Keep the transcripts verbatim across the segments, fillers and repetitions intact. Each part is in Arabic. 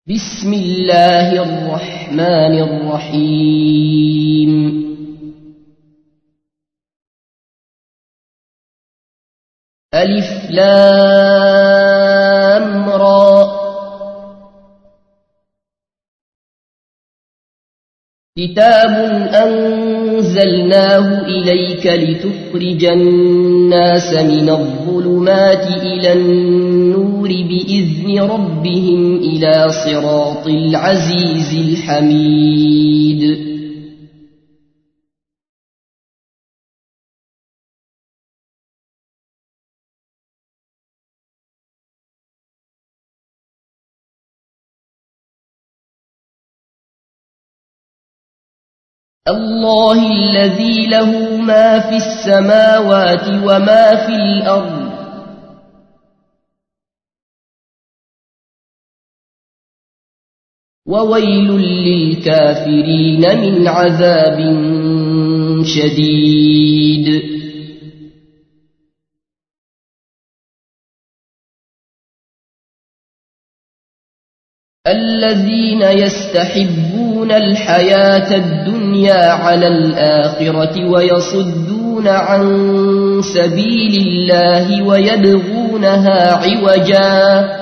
بسم الله الرحمن الرحيم ألف لام را كتاب أنزلناه إليك لتخرج الناس من الظلمات إلى النور بإذن ربهم إلى صراط العزيز الحميد الله الذي له ما في السماوات وما في الأرض وويل للكافرين من عذاب شديد الذين يستحبون الحياة الدنيا على الآخرة ويصدون عن سبيل الله ويبغونها عوجا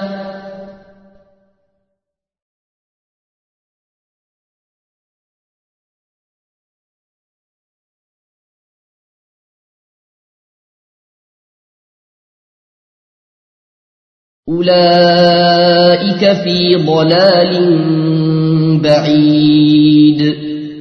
أولئك في ضلال بعيد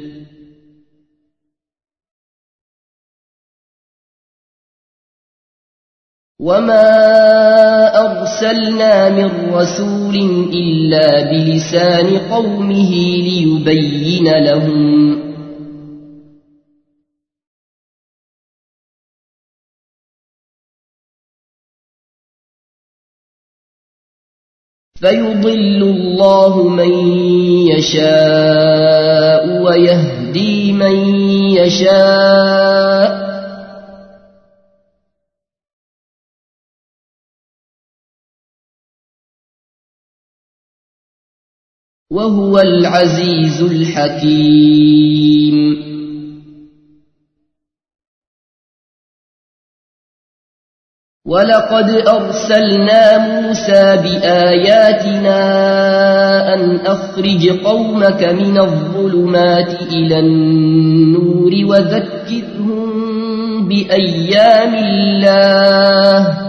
وما أرسلنا من رسول إلا بلسان قومه ليبين لهم فيضل الله من يشاء ويهدي من يشاء وهو العزيز الحكيم ولقد أرسلنا موسى بآياتنا أن أخرج قومك من الظلمات إلى النور وذكرهم بأيام الله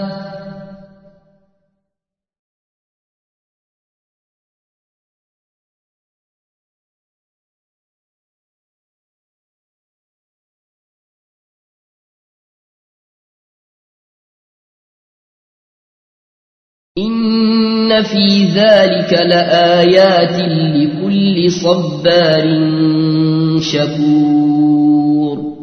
إن في ذلك لآيات لكل صبار شكور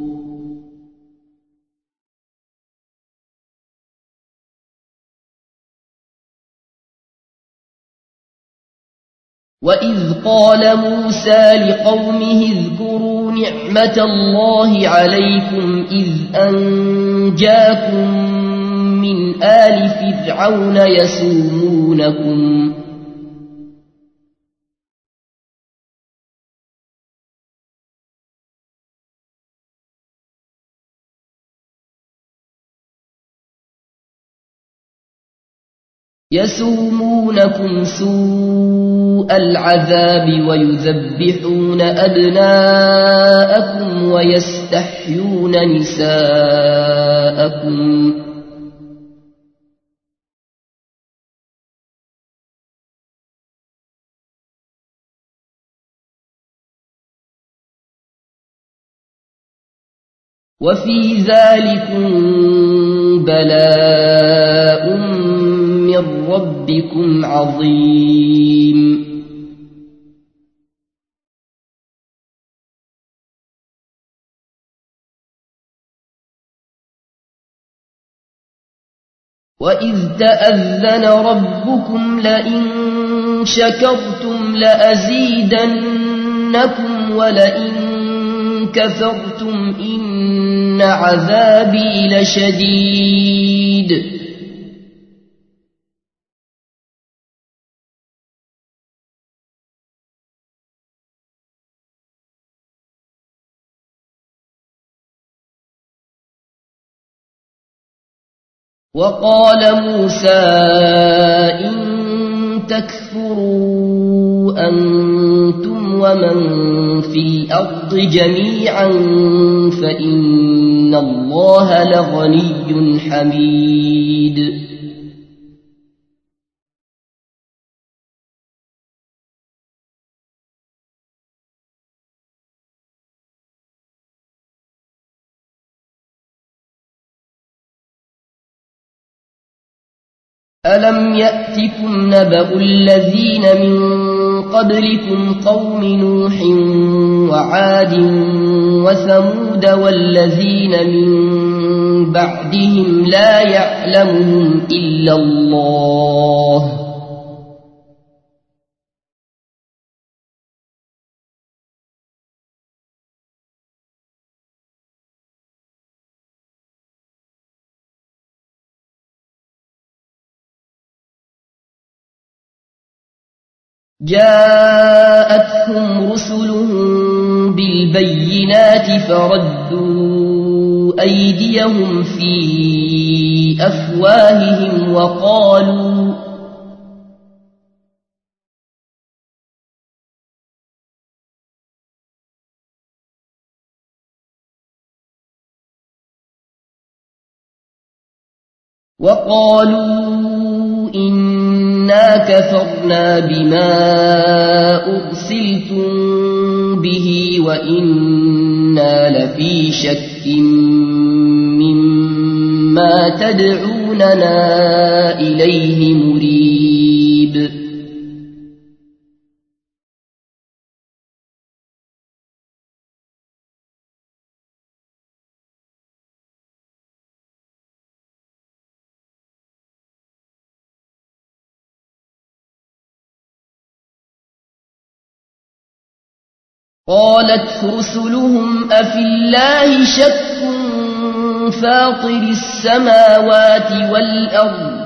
وإذ قال موسى لقومه اذكروا نعمة الله عليكم إذ أنجاكم من آل فرعون يسومونكم يسومونكم سوء العذاب ويذبحون أبناءكم ويستحيون نساءكم وفي ذلكم بلاء من ربكم عظيم وإذ تأذن ربكم لئن شكرتم لأزيدنكم ولئن كفرتم إن عذابي لشديد وقال موسى إن تكفروا أنتم ومن في الأرض جميعا فإن الله لغني حميد. ألم يأتكم نبأ الذين من قبلكم قوم نوح وعاد وثمود والذين من بعدهم لا يعلمهم إلا الله جاءتهم رسلهم بالبينات فردوا أيديهم في أفواههم وقالوا وقالوا إنا كفرنا بما أرسلتم به وإنا لفي شك مما تدعوننا إليه مريب. قالت رسلهم أفي الله شك فاطر السماوات والأرض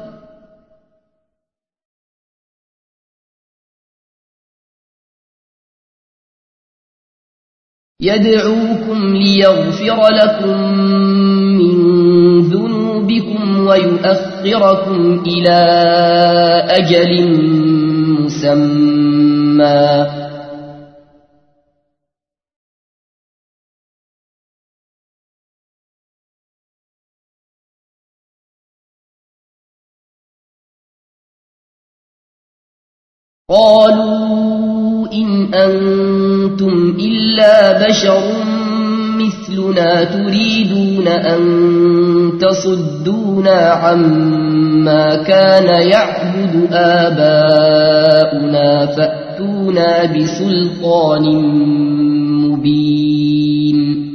يدعوكم ليغفر لكم من ذنوبكم ويؤخركم إلى أجل مسمى قالوا إن أنتم إلا بشر مثلنا تريدون أن تصدونا عما كان يعبد آباؤنا فأتونا بسلطان مبين.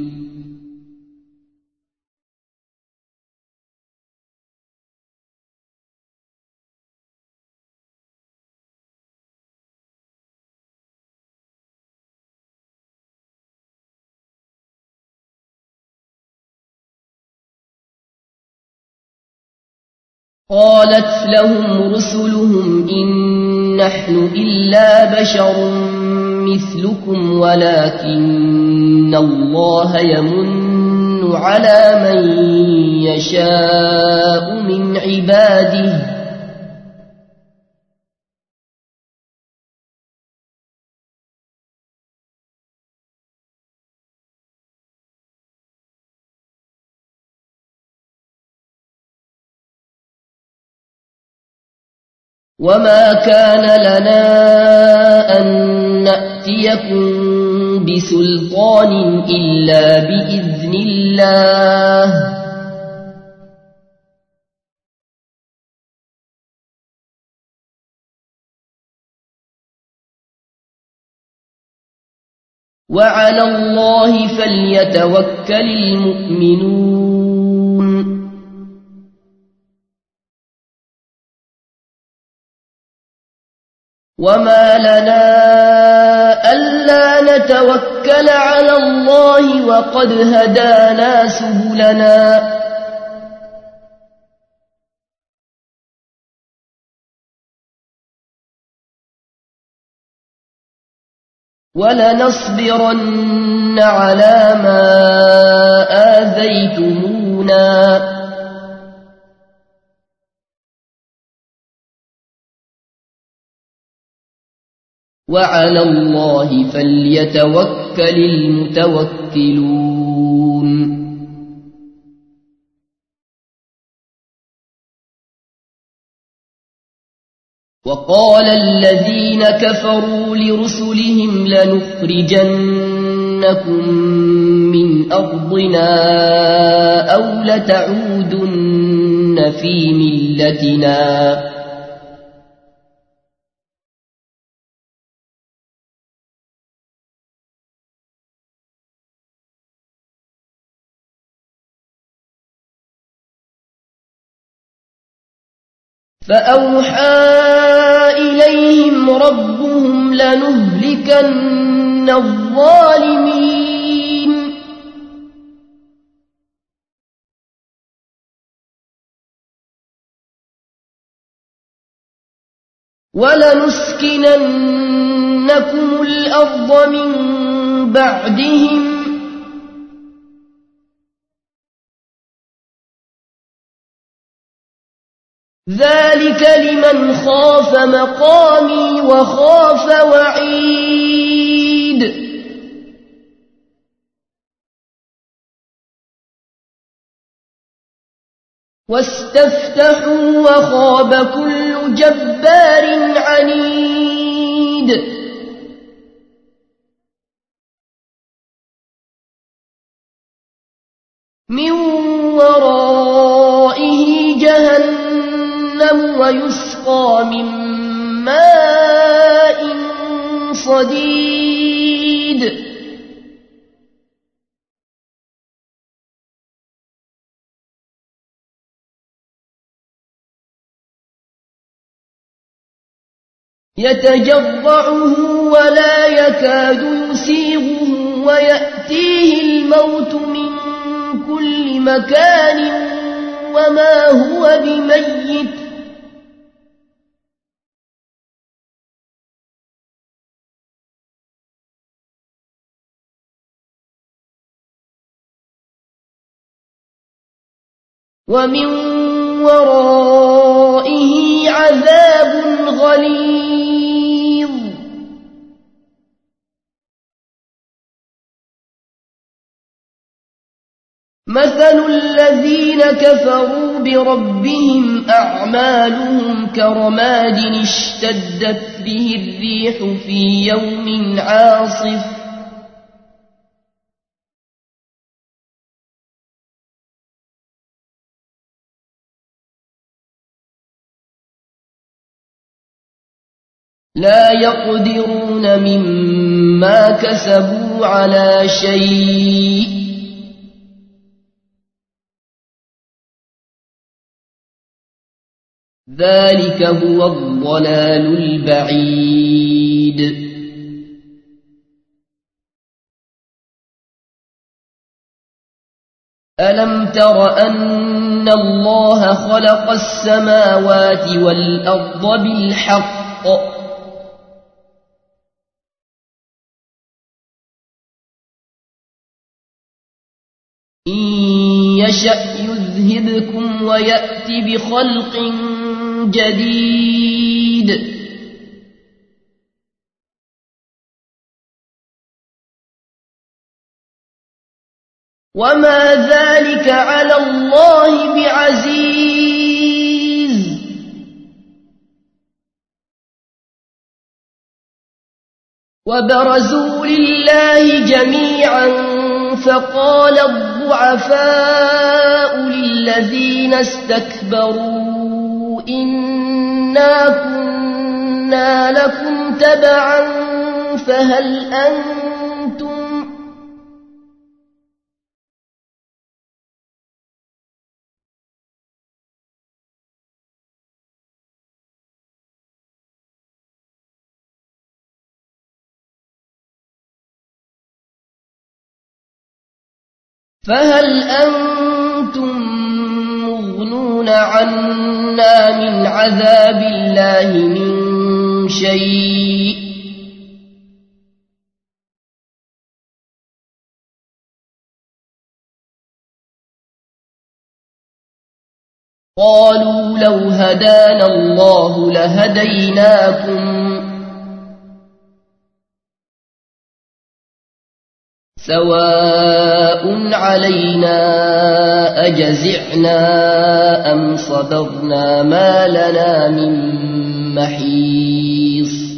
قالت لهم رسلهم إن نحن إلا بشر مثلكم ولكن الله يمن على من يشاء من عباده وما كان لنا أن نأتيكم بسلطان إلا بإذن الله وعلى الله فليتوكل المؤمنون. وما لنا ألا نتوكل على الله وقد هدانا سبلنا ولنصبرن على ما آذيتمونا وعلى الله فليتوكل المتوكلون. وقال الذين كفروا لرسلهم لنخرجنكم من أرضنا أو لتعودن في ملتنا فأوحى إليهم ربهم لنهلكن الظالمين ولنسكننكم الأرض من بعدهم ذلك لمن خاف مقامي وخاف وعيد. واستفتحوا وخاب كل جبار عنيد. من ورائه جهنم ويسقى من ماء صديد. يتجرعه ولا يكاد يسيغه ويأتيه الموت من كل مكان وما هو بميت ومن ورائه عذاب غليظ. مثل الذين كفروا بربهم أعمالهم كرماد اشتدت به الريح في يوم عاصف لا يقدرون مما كسبوا على شيء ذلك هو الضلال البعيد. ألم تر أن الله خلق السماوات والأرض بالحق إن يشأ يذهبكم ويأت بخلق جديد. وما ذلك على الله بعزيز. وبرزوا لله جميعا فقال الضعفاء للذين استكبروا إنا كنا لكم تبعا فهل أنتم فهل أنتم مغنون عنا من عذاب الله من شيء قالوا لو هدانا الله لهديناكم سواء علينا أجزعنا أم صبرنا ما لنا من محيص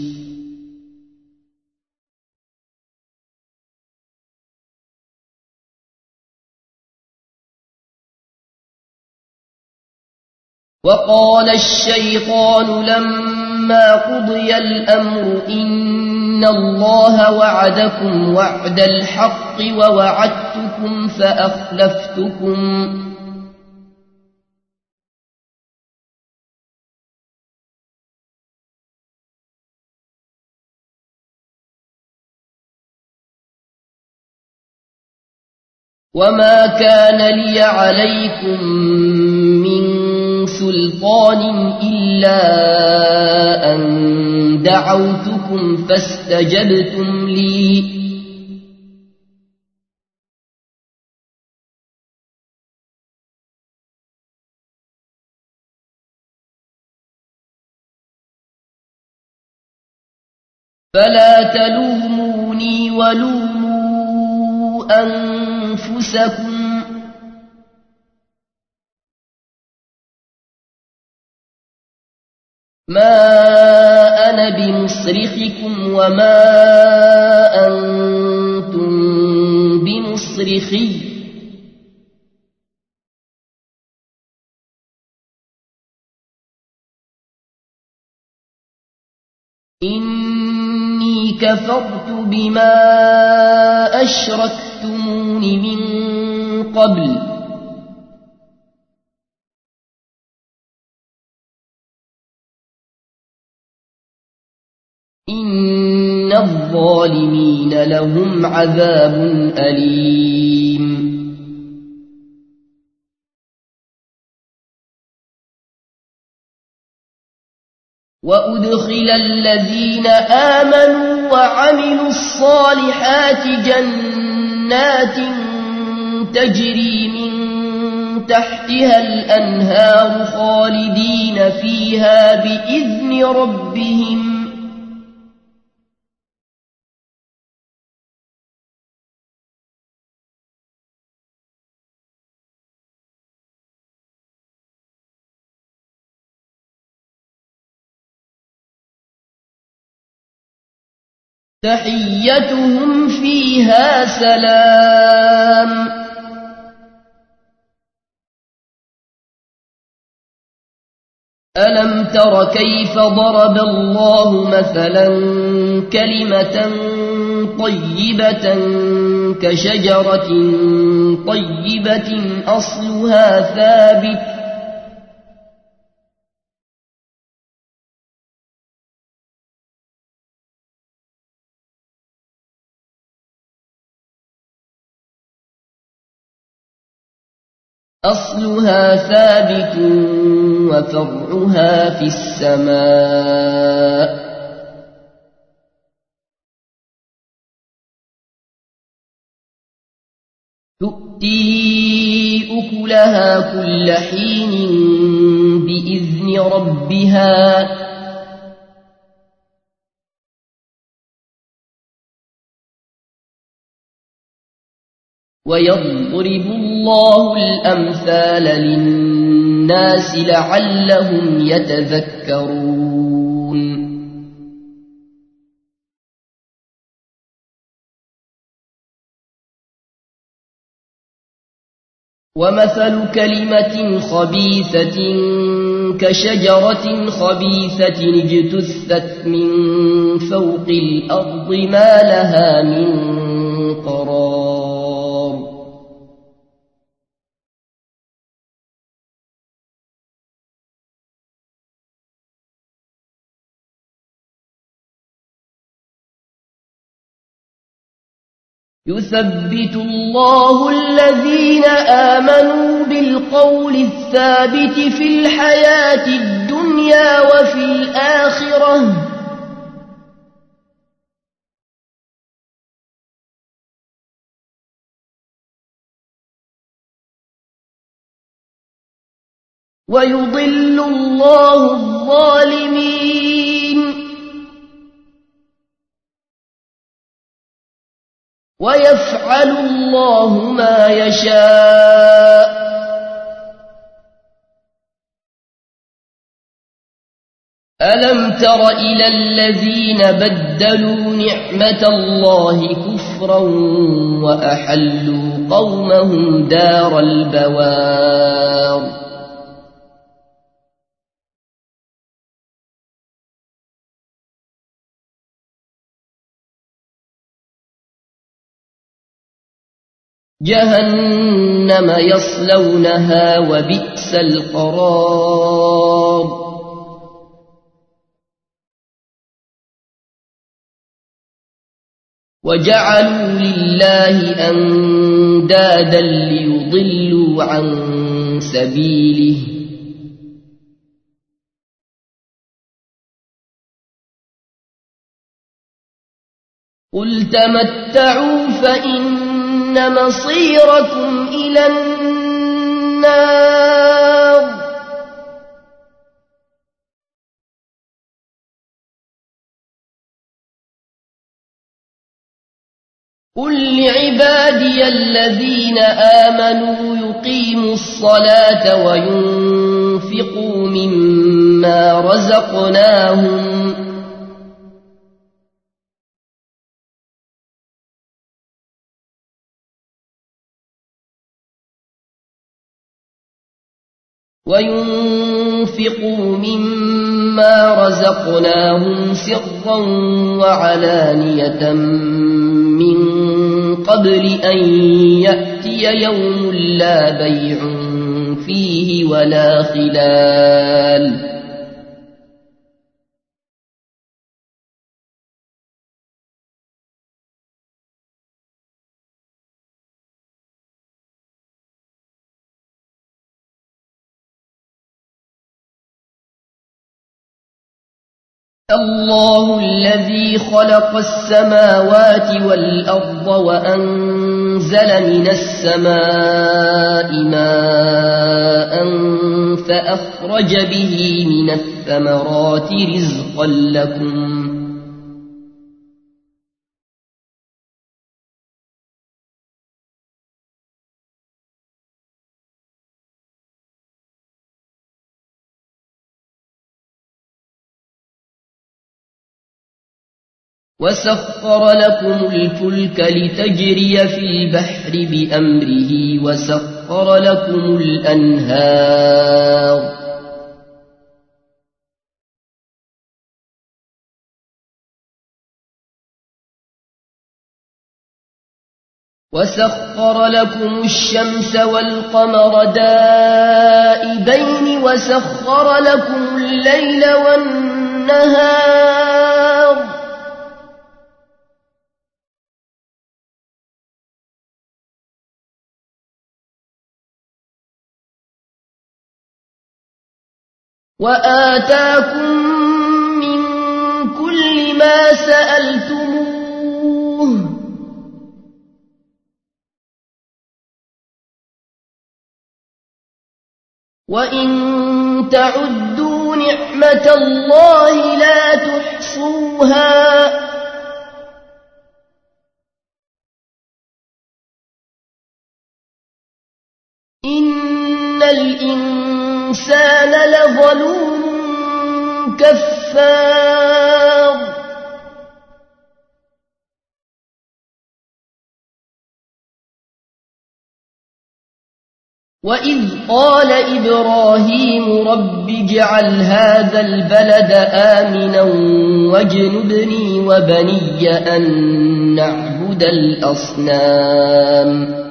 وقال الشيطان لما قضي الأمر إن الله وعدكم وعد الحق ووعدتكم فأخلفتكم وما كان لي عليكم من سلطان إلا أن دعوتكم فاستجبتم لي فلا تلوموني ولوموا أنفسكم ما أنا بمصرخكم وما أنتم بمصرخي إني كفرت بما أشركتمون من قبل إن الظالمين لهم عذاب أليم وأدخل الذين آمنوا وعملوا الصالحات جنات تجري من تحتها الأنهار خالدين فيها بإذن ربهم تحيتهم فيها سلام ألم تر كيف ضرب الله مثلا كلمة طيبة كشجرة طيبة أصلها ثابت أصلها ثابت وفرعها في السماء تؤتي أكلها كل حين بإذن ربها ويضرب الله الأمثال للناس لعلهم يتذكرون ومثل كلمة خبيثة كشجرة خبيثة اجتثت من فوق الأرض ما لها من قرار يثبت الله الذين آمنوا بالقول الثابت في الحياة الدنيا وفي الآخرة ويضل الله الظالمين ويفعل الله ما يشاء. ألم تر إلى الذين بدلوا نعمة الله كفرا وأحلوا قومهم دار البوار جهنم يصلونها وبئس القرار. وجعلوا لله أندادا ليضلوا عن سبيله قل تمتعوا فإن مصيركم إلى النار. قل لعبادي الذين آمنوا يقيموا الصلاة وينفقوا مما رزقناهم وينفقوا مما رزقناهم سرا وعلانية من قبل أن يأتي يوم لا بيع فيه ولا خلال. الله الذي خلق السماوات والأرض وأنزل من السماء ماء فأخرج به من الثمرات رزقا لكم وسخر لكم الفلك لتجري في البحر بأمره وسخر لكم الأنهار وسخر لكم الشمس والقمر دائبين وسخر لكم الليل والنهار وآتاكم من كل ما سألتموه وإن تعدوا نعمة الله لا تحصوها إن الإنسان لظلوم كفار. وإذ قال إبراهيم رب اجعل هذا البلد آمنا واجنبني وبني أن نعبد الأصنام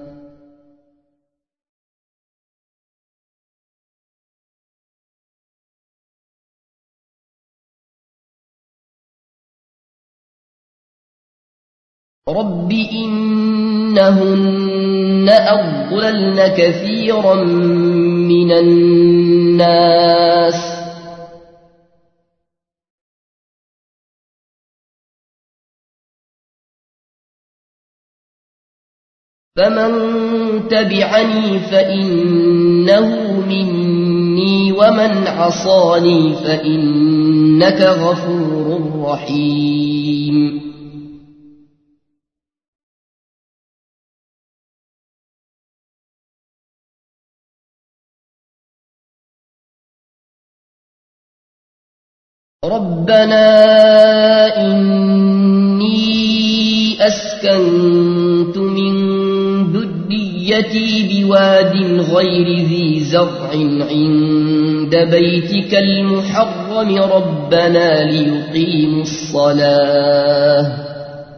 رب إنهن أضللن كثيرا من الناس فمن تبعني فإنه مني ومن عصاني فإنك غفور رحيم. ربنا إني أسكنت من ذريتي بواد غير ذي زرع عند بيتك المحرم ربنا ليقيموا الصلاة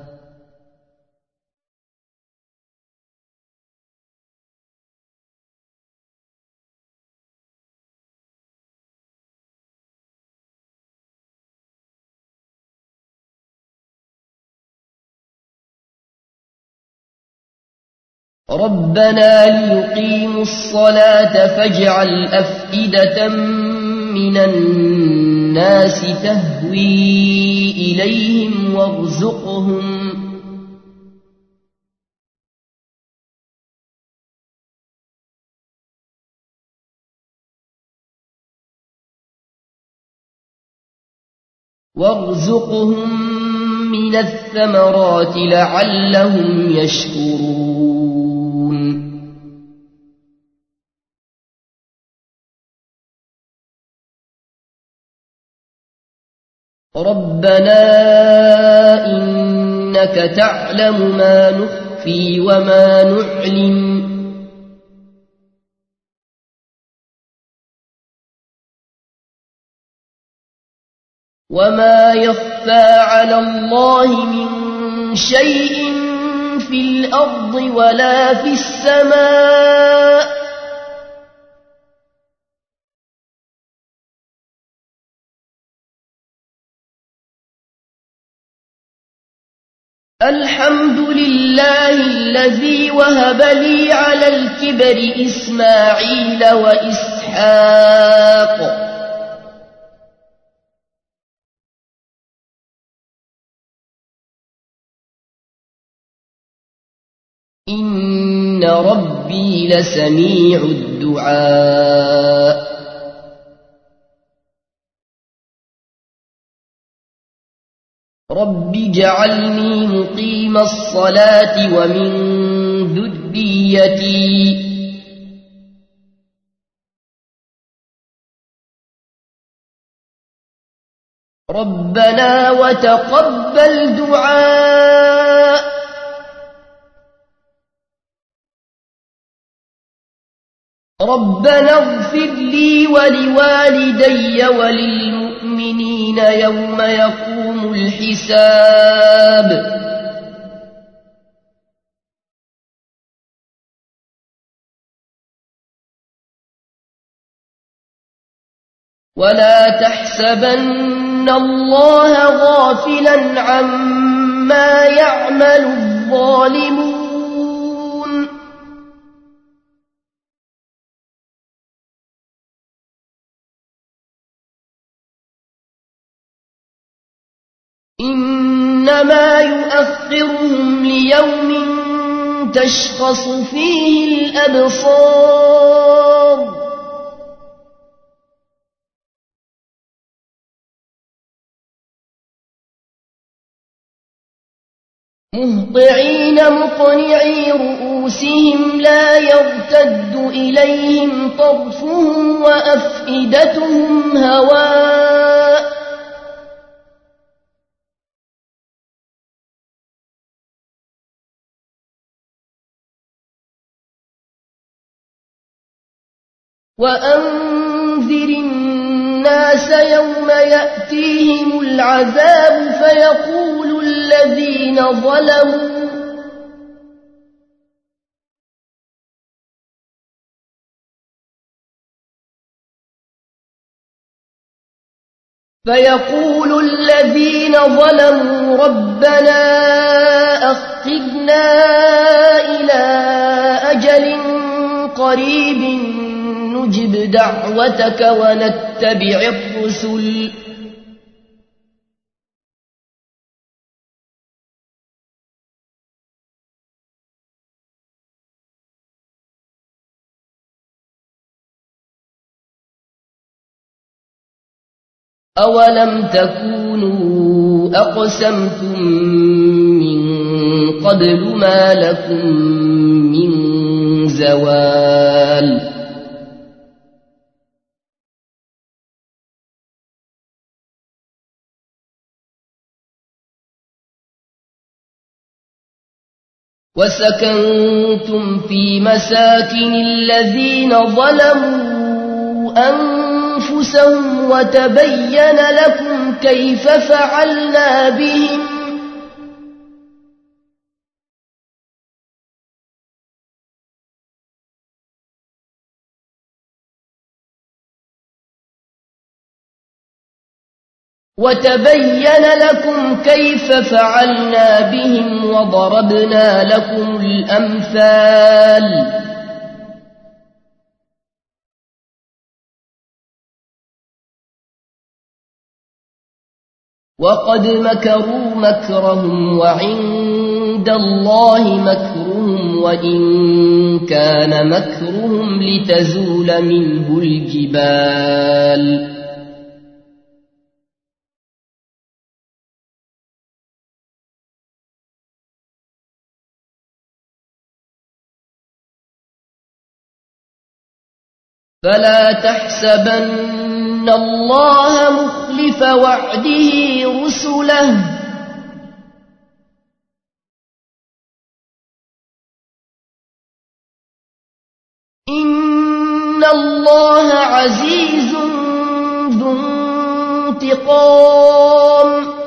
ربنا ليقيموا الصلاة فاجعل أفئدة من الناس تهوي إليهم وارزقهم وارزقهم من الثمرات لعلهم يشكرون ربنا إنك تعلم ما نخفي وما نعلن وما يخفى على الله من شيء في الأرض ولا في السماء الحمد لله الذي وهب لي على الكبر إسماعيل وإسحاق إن ربي لسميع الدعاء رب اجعلني مقيم الصلاة ومن ذريتي ربنا وتقبل دعاء ربنا اغفر لي ولوالدي وللمؤمنين يوم يقوم الحساب ولا تحسبن الله غافلا عما يعمل الظالمون إنما يؤخرهم ليوم تشخص فيه الأبصار مهطعين مقنعي رؤوسهم لا يرتد إليهم طرفهم وأفئدتهم هواء وأنذر الناس يوم يأتيهم العذاب فيقول الذين ظلموا فيقول الذين ظلموا ربنا أخرجنا إلى أجل قريب نجب دعوتك ونتبع الرسل أولم تكونوا أقسمتم من قبل ما لكم من زوال وسكنتم في مساكن الذين ظلموا أنفسهم وتبين لكم كيف فعلنا بهم وتبين لكم كيف فعلنا بهم وضربنا لكم الأمثال وقد مكروا مكرهم وعند الله مكرهم وإن كان مكرهم لتزول منه الجبال فلا تحسبن الله مخلف وعده رسله إن الله عزيز ذو انتقام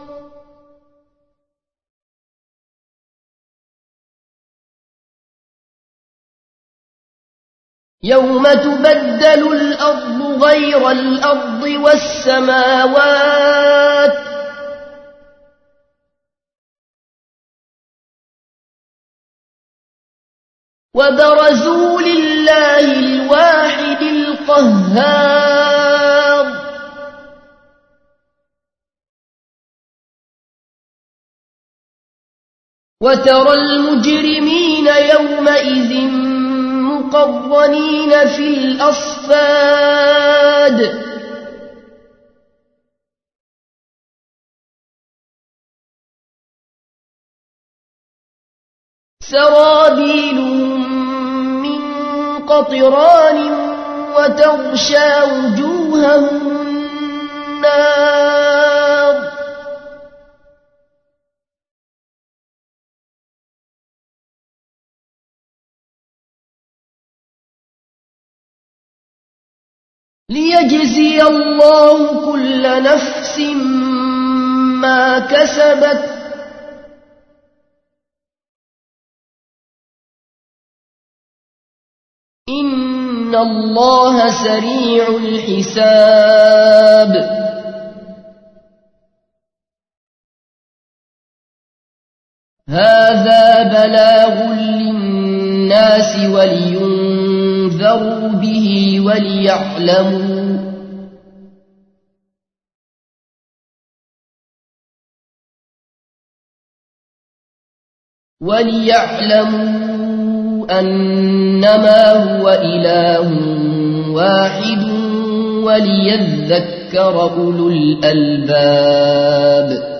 يوم تبدل الأرض غير الأرض والسماوات وبرزوا لله الواحد القهار وترى المجرمين يومئذ مقرنين في الأصفاد سرابيلهم من قطران وتغشى وجوههم النار ليجزي الله كل نفس ما كسبت إن الله سريع الحساب هذا بلاغ للناس ولينذروا به وليعلموا وليعلموا أنما هو إله واحد وليذكر أولو الألباب